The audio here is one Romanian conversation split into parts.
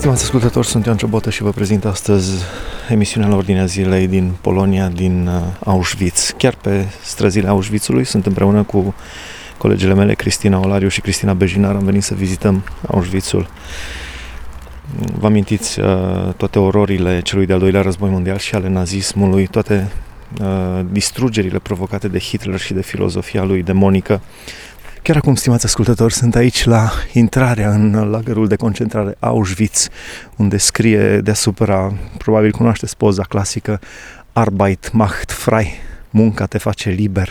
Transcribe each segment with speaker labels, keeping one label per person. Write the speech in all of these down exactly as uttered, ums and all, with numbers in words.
Speaker 1: Stimați ascultători, sunt Ioan Ciobotă și vă prezint astăzi emisiunea la ordinea zilei din Polonia, din Auschwitz. Chiar pe străzile Auschwitzului sunt împreună cu colegele mele, Cristina Olariu și Cristina Bejinar. Am venit să vizităm Auschwitzul. Vă amintiți uh, toate ororile celui de-al doilea război mondial și ale nazismului, toate uh, distrugerile provocate de Hitler și de filozofia lui demonică. Chiar acum, stimați ascultători, sunt aici la intrarea în lagărul de concentrare Auschwitz, unde scrie deasupra, probabil cunoașteți poza clasică, Arbeit macht frei, munca te face liber.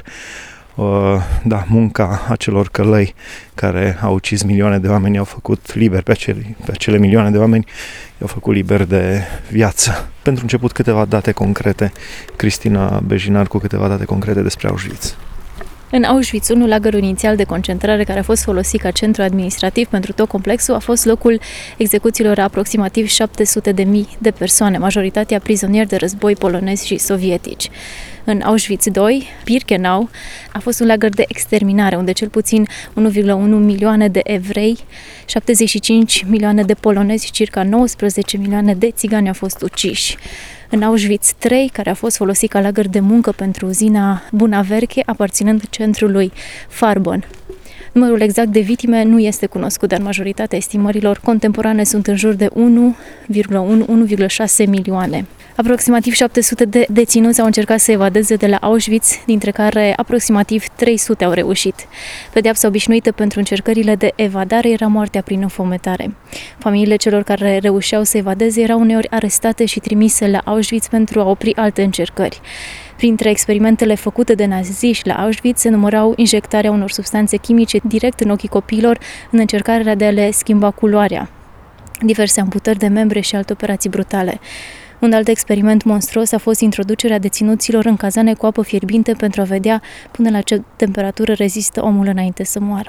Speaker 1: Uh, da, munca acelor călăi care au ucis milioane de oameni, i-au făcut liber pe acele, pe acele milioane de oameni, i-au făcut liber de viață. Pentru început câteva date concrete, Cristina Bejinar cu câteva date concrete despre Auschwitz.
Speaker 2: În Auschwitz, unul lagărul inițial de concentrare care a fost folosit ca centru administrativ pentru tot complexul a fost locul execuțiilor a aproximativ șapte sute de mii de persoane, majoritatea prizonieri de război polonezi și sovietici. În Auschwitz doi, Birkenau, a fost un lagăr de exterminare, unde cel puțin unu virgulă unu milioane de evrei, șaptezeci și cinci milioane de polonezi și circa nouăsprezece milioane de țigani au fost uciși. În Auschwitz trei, care a fost folosit ca lagăr de muncă pentru uzina Bunaverche, aparținând centrului Farbon. Numărul exact de victime nu este cunoscut, dar majoritatea estimărilor contemporane sunt în jur de unu virgulă unu - unu virgulă șase milioane. Aproximativ șapte sute de deținuți au încercat să evadeze de la Auschwitz, dintre care aproximativ trei sute au reușit. Pedeapsa obișnuită pentru încercările de evadare era moartea prin înfometare. Familiile celor care reușeau să evadeze erau uneori arestate și trimise la Auschwitz pentru a opri alte încercări. Printre experimentele făcute de naziști la Auschwitz se numărau injectarea unor substanțe chimice direct în ochii copiilor în încercarea de a le schimba culoarea, diverse amputări de membre și alte operații brutale. Un alt experiment monstruos a fost introducerea deținuților în cazane cu apă fierbinte pentru a vedea până la ce temperatură rezistă omul înainte să moară.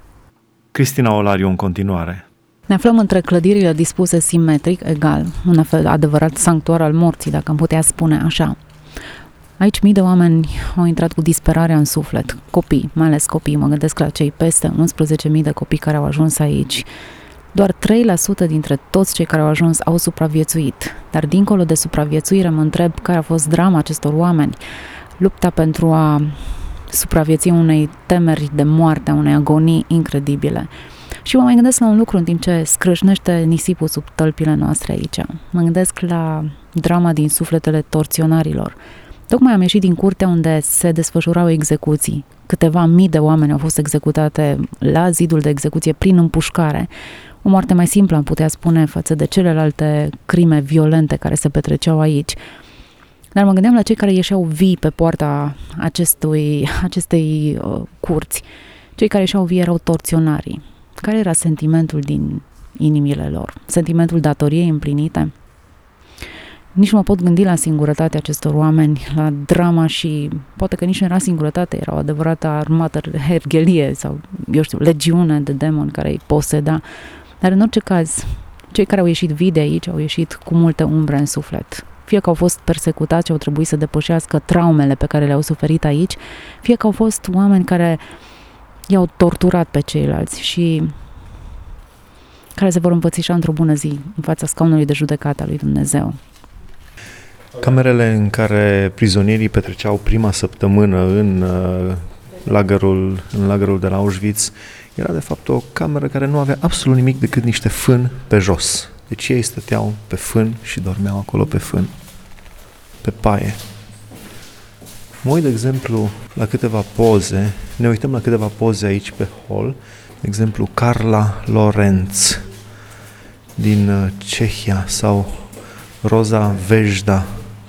Speaker 1: Cristina Olariu în continuare.
Speaker 3: Ne aflăm între clădirile dispuse simetric, egal, un fel adevărat sanctuar al morții, dacă am putea spune așa. Aici mii de oameni au intrat cu disperarea în suflet, copii, mai ales copii, mă gândesc la cei peste unsprezece mii de copii care au ajuns aici. Doar trei la sută dintre toți cei care au ajuns au supraviețuit, dar dincolo de supraviețuire mă întreb care a fost drama acestor oameni, lupta pentru a supraviețui unei temeri de moarte, unei agonii incredibile. Și mă mai gândesc la un lucru în timp ce scrâșnește nisipul sub tălpile noastre aici. Mă gândesc la drama din sufletele torționarilor. Tocmai am ieșit din curtea unde se desfășurau execuții. Câteva mii de oameni au fost executate la zidul de execuție prin împușcare. O moarte mai simplă, am putea spune, față de celelalte crime violente care se petreceau aici. Dar mă gândeam la cei care ieșeau vii pe poarta acestui, acestei uh, curți. Cei care ieșeau vii erau torționarii. Care era sentimentul din inimile lor? Sentimentul datoriei împlinite? Nici nu mă pot gândi la singurătatea acestor oameni, la drama și poate că nici nu era singurătate, era o adevărată armată herghelie sau, eu știu, legiune de demoni care îi poseda. Dar în orice caz, cei care au ieșit vii de aici au ieșit cu multe umbre în suflet. Fie că au fost persecutați și au trebuit să depășească traumele pe care le-au suferit aici, fie că au fost oameni care i-au torturat pe ceilalți și care se vor împățișa într-o bună zi în fața scaunului de judecată al lui Dumnezeu.
Speaker 1: Camerele în care prizonierii petreceau prima săptămână în uh, lagărul, în lagărul de la Auschwitz era de fapt o cameră care nu avea absolut nimic decât niște fân pe jos. Deci ei stăteau pe fân și dormeau acolo pe fân, pe paie. Mă uit, de exemplu, la câteva poze, ne uităm la câteva poze aici pe hol, de exemplu Carla Lorenz din uh, Cehia sau Roza Vejda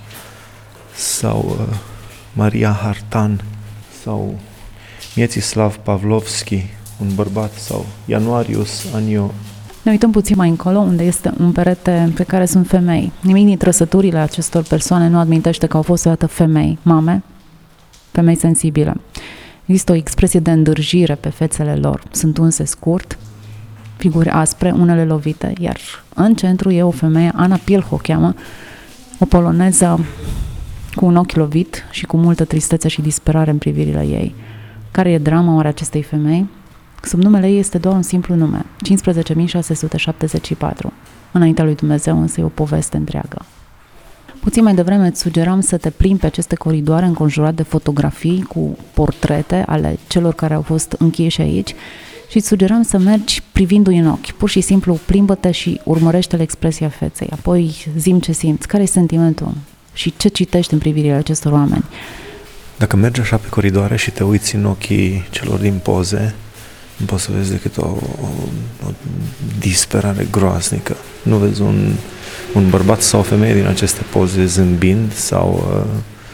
Speaker 1: sau uh, Maria Hartan sau Miecislav Pavlovski, un bărbat, sau Januarius Anio.
Speaker 3: Ne uităm puțin mai încolo, unde este un perete pe care sunt femei. Nimic din trăsăturile acestor persoane nu admintește că au fost odată femei, mame, femei sensibile. Există o expresie de îndârjire pe fețele lor. Sunt unse scurt, figuri aspre, unele lovite, iar în centru e o femeie, Ana Pielch o cheamă, o poloneză cu un ochi lovit și cu multă tristețe și disperare în privirile ei. Care e drama oare acestei femei? Sub numele ei este doar un simplu nume, cincisprezece mii șase sute șaptezeci și patru. Înaintea lui Dumnezeu însă e o poveste întreagă. Puțin mai devreme îți sugeram să te plimbi pe aceste coridoare înconjurat de fotografii cu portrete ale celor care au fost închiși aici și îți sugeram să mergi privindu-i în ochi. Pur și simplu plimbă-te și urmărește-le expresia feței. Apoi zi-mi ce simți, care e sentimentul și ce citești în privirile acestor oameni.
Speaker 1: Dacă mergi așa pe coridoare și te uiți în ochii celor din poze, nu poți să vezi decât o, o, o disperare groaznică. Nu vezi un, un bărbat sau o femeie din aceste poze zâmbind sau uh,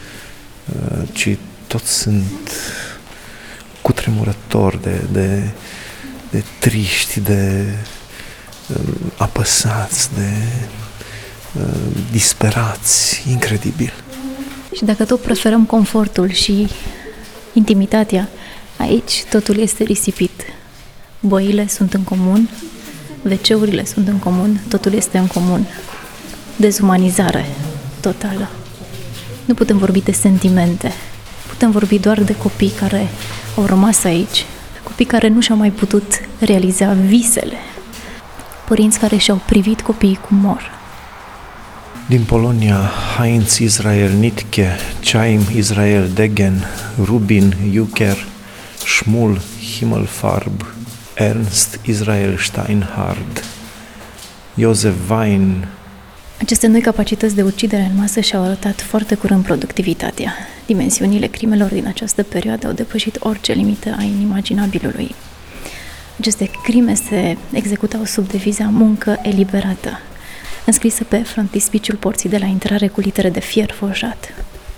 Speaker 1: uh, ci toți sunt cutremurători de, de, de triști, de uh, apăsați, de uh, disperați, incredibil.
Speaker 2: Și dacă tot preferăm confortul și intimitatea, aici totul este risipit. Băile sunt în comun, ve ce-urile sunt în comun, totul este în comun. Dezumanizare totală. Nu putem vorbi de sentimente, putem vorbi doar de copii care au rămas aici, copii care nu și-au mai putut realiza visele, părinți care și-au privit copiii cum mor.
Speaker 1: Din Polonia, Heinz Israel Nitke, Chaim Israel Degen, Rubin Juker, Shmuel Himmelfarb, Ernst Israel Steinhard, Josef Wein. Aceste noi capacități de ucidere în masă și-au arătat foarte curând productivitatea. Dimensiunile crimelor din această perioadă au depășit orice limită a inimaginabilului. Aceste crime se executau sub deviza muncă eliberată, înscrisă pe frontispiciul porții de la intrare cu litere de fier forjat.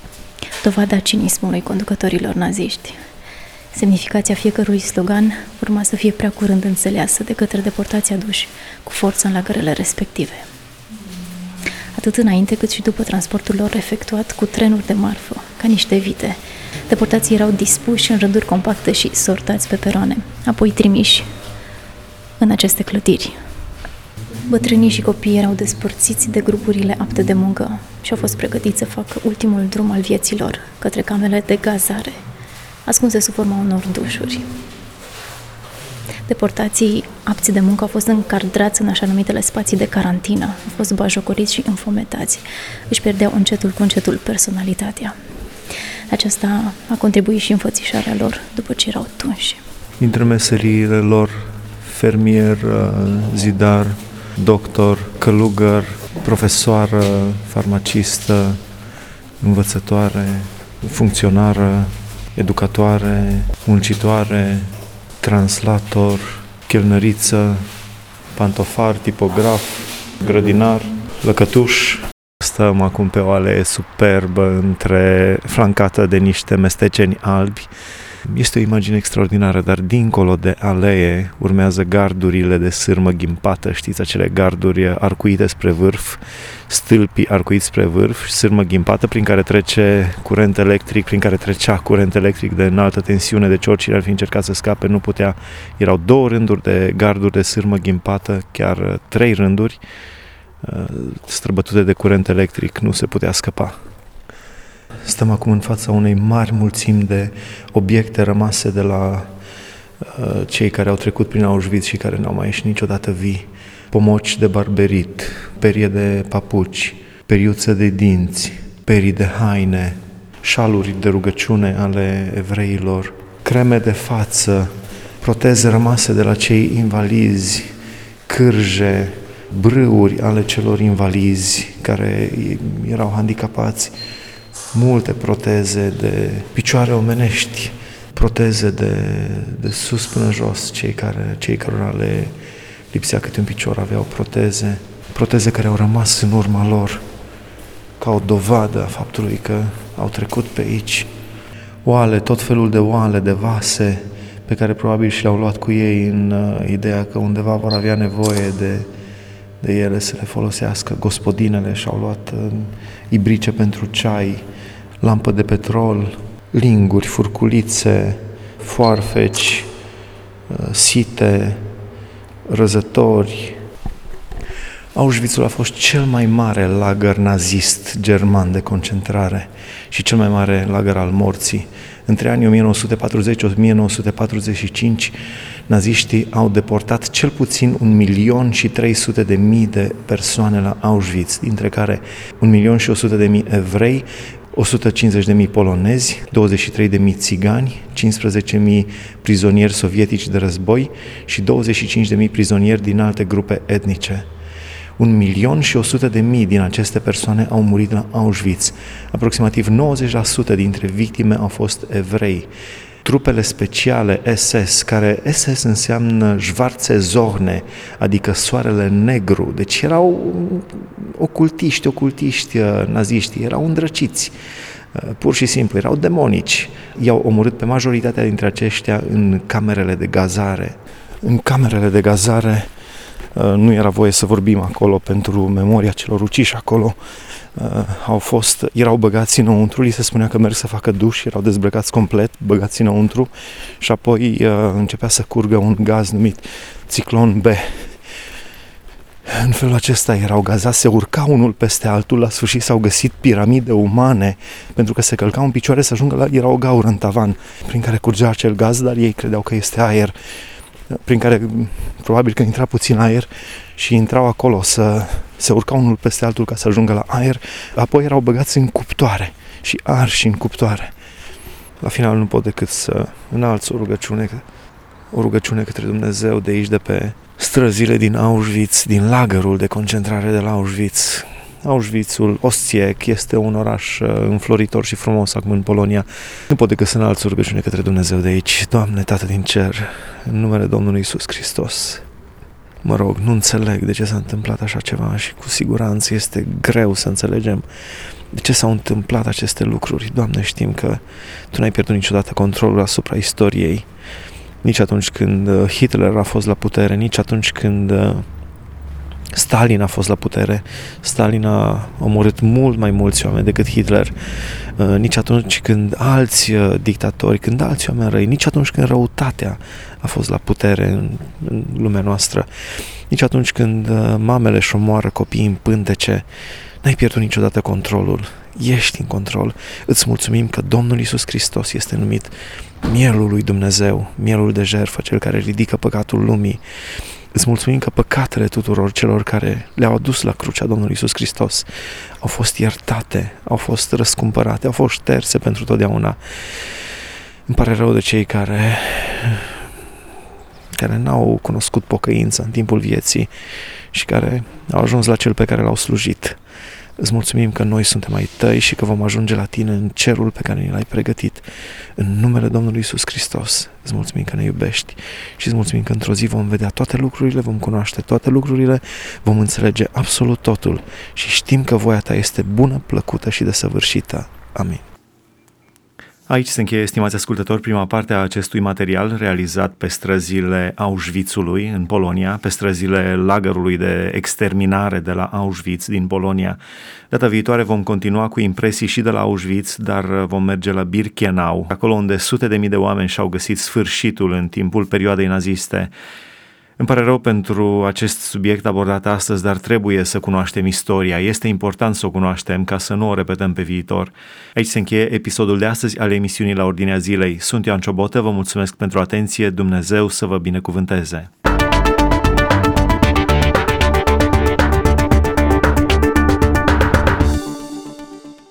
Speaker 1: Dovada cinismului conducătorilor naziști. Semnificația fiecărui slogan urma să fie prea curând înțeleasă de către deportații aduși cu forță în lagărele respective. Atât înainte cât și după transportul lor efectuat cu trenuri de marfă, ca niște vite, deportații erau dispuși în rânduri compacte și sortați pe peroane, apoi trimiși în aceste clădiri. Bătrânii și copiii erau despărțiți de grupurile apte de muncă și au fost pregătiți să facă ultimul drum al vieții lor către camerele de gazare, ascunse sub forma unor dușuri. Deportații apți de muncă au fost încadrați în așa numitele spații de carantină, au fost bajocoriți și înfometați, își pierdeau încetul cu încetul personalitatea. Aceasta a contribuit și înfățișarea lor după ce erau tunși. Dintre meseriile lor, fermier, zidar, doctor, călugăr, profesoară, farmacistă, învățătoare, funcționară, educatoare, muncitoare, translator, chelnăriță, pantofar, tipograf, grădinar, lăcătuș. Stăm acum pe o alee superbă, între, flancată de niște mesteceni albi. Este o imagine extraordinară, dar dincolo de alee urmează gardurile de sârmă ghimpată, știți, acele garduri arcuite spre vârf, stâlpii arcuiți spre vârf, sârmă ghimpată prin care trece curent electric, prin care trecea curent electric de înaltă tensiune, deci oricine ar fi încercat să scape nu putea. Erau două rânduri de garduri de sârmă ghimpată, chiar trei rânduri, străbătute de curent electric, nu se putea scăpa. Stăm acum în fața unei mari mulțimi de obiecte rămase de la uh, cei care au trecut prin Auschwitz și care n-au mai ieșit niciodată vii. Pomoci de barberit, perie de papuci, periuțe de dinți, perii de haine, șaluri de rugăciune ale evreilor, creme de față, proteze rămase de la cei invalizi, cârje, brâuri ale celor invalizi care erau handicapați, multe proteze de picioare omenești, proteze de, de sus până jos, cei care, cei cărora le lipsea câte un picior aveau proteze, proteze care au rămas în urma lor ca o dovadă a faptului că au trecut pe aici. Oale, tot felul de oale, de vase, pe care probabil și le-au luat cu ei în uh, ideea că undeva vor avea nevoie de, de ele să le folosească. Gospodinele și-au luat uh, ibrice pentru ceai, lampă de petrol, linguri, furculițe, foarfeci, uh, site, răzători. Auschwitzul a fost cel mai mare lagăr nazist german de concentrare și cel mai mare lagăr al morții. Între anii o mie nouă sute patruzeci - o mie nouă sute patruzeci și cinci, naziștii au deportat cel puțin un milion și trei sute de mii de persoane la Auschwitz, dintre care un milion și o sută de mii evrei, o sută cincizeci de mii polonezi, douăzeci și trei de mii țigani, cincisprezece mii prizonieri sovietici de război și douăzeci și cinci de mii prizonieri din alte grupe etnice. Un milion și o sută de mii din aceste persoane au murit la Auschwitz. Aproximativ nouăzeci la sută dintre victime au fost evrei. Trupele speciale S S, care S S înseamnă Schwarze Sonne, adică soarele negru, deci erau ocultiști, ocultiști naziști, erau îndrăciți, pur și simplu, erau demonici. I-au omorât pe majoritatea dintre aceștia în camerele de gazare. În camerele de gazare nu era voie să vorbim acolo pentru memoria celor uciși acolo. Au fost, erau băgați înăuntru, li se spunea că merg să facă duș, erau dezbrăcați complet, băgați înăuntru și apoi începea să curgă un gaz numit Ciclon B. În felul acesta erau gazați, se urca unul peste altul, la sfârșit s-au găsit piramide umane, pentru că se călcau în picioare să ajungă la, era o gaură în tavan prin care curgea acel gaz, dar ei credeau că este aer, prin care probabil că intra puțin aer și intrau acolo, să se urca unul peste altul ca să ajungă la aer, apoi erau băgați în cuptoare și arși în cuptoare. La final nu pot decât să înalț o rugăciune, o rugăciune către Dumnezeu de aici, de pe străzile din Auschwitz, din lagărul de concentrare de la Auschwitz. Auschwitzul, Osijek, este un oraș înfloritor și frumos acum în Polonia. Nu pot decât să înalț o rugăciune către Dumnezeu de aici. Doamne, Tată din cer, în numele Domnului Iisus Hristos, mă rog, nu înțeleg de ce s-a întâmplat așa ceva și cu siguranță este greu să înțelegem de ce s-au întâmplat aceste lucruri. Doamne, știm că Tu n-ai pierdut niciodată controlul asupra istoriei, nici atunci când Hitler a fost la putere, nici atunci când Stalin a fost la putere. Stalin a omorât mult mai mulți oameni decât Hitler. Nici atunci când alți dictatori, când alți oameni răi, nici atunci când răutatea a fost la putere în, în lumea noastră, nici atunci când mamele își omoară copiii în pântece, n-ai pierdut niciodată controlul. Ești în control. Îți mulțumim că Domnul Iisus Hristos este numit mielul lui Dumnezeu, mielul de jertfă, cel care ridică păcatul lumii. Îți mulțumim că păcatele tuturor celor care le-au adus la crucea Domnului Iisus Hristos au fost iertate, au fost răscumpărate, au fost șterse pentru totdeauna. Îmi pare rău de cei care, care n-au cunoscut pocăința în timpul vieții și care au ajuns la cel pe care l-au slujit. Îți mulțumim că noi suntem ai Tăi și că vom ajunge la Tine în cerul pe care ni l-ai pregătit. În numele Domnului Iisus Hristos, îți mulțumim că ne iubești și îți mulțumim că într-o zi vom vedea toate lucrurile, vom cunoaște toate lucrurile, vom înțelege absolut totul și știm că voia Ta este bună, plăcută și desăvârșită. Amin. Aici se încheie, estimați ascultători, prima parte a acestui material realizat pe străzile Auschwitzului în Polonia, pe străzile lagărului de exterminare de la Auschwitz din Polonia. Data viitoare vom continua cu impresii și de la Auschwitz, dar vom merge la Birkenau, acolo unde sute de mii de oameni și-au găsit sfârșitul în timpul perioadei naziste. Îmi pare rău pentru acest subiect abordat astăzi, dar trebuie să cunoaștem istoria. Este important să o cunoaștem ca să nu o repetăm pe viitor. Aici se încheie episodul de astăzi al emisiunii La Ordinea Zilei. Sunt Ioan Ciobotă, vă mulțumesc pentru atenție, Dumnezeu să vă binecuvânteze!